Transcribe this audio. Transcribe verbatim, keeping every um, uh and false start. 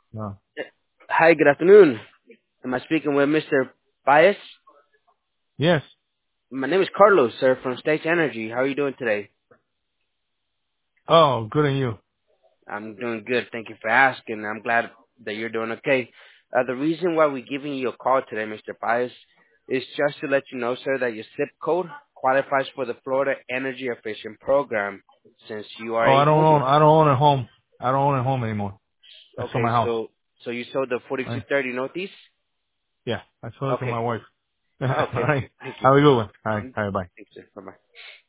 No. Hi, good afternoon. Am I speaking with Mister Baez? Yes. My name is Carlos, sir, from States Energy. How are you doing today? Oh, good on you. I'm doing good. Thank you for asking. I'm glad that you're doing okay. Uh, the reason why we're giving you a call today, Mister Baez, is just to let you know, sir, that your zip code qualifies for the Florida Energy Efficient Program since you are Oh, a I don't own, homeowner. I don't own a home. I don't own a home anymore. I sold my Okay, house. so so you sold the forty-two Right? thirty Northeast? Yeah. I sold it to Okay. my wife. All Okay. right. Thank you. Have a good one. All right. Mhm. All right. Bye. Thanks, sir. Bye-bye.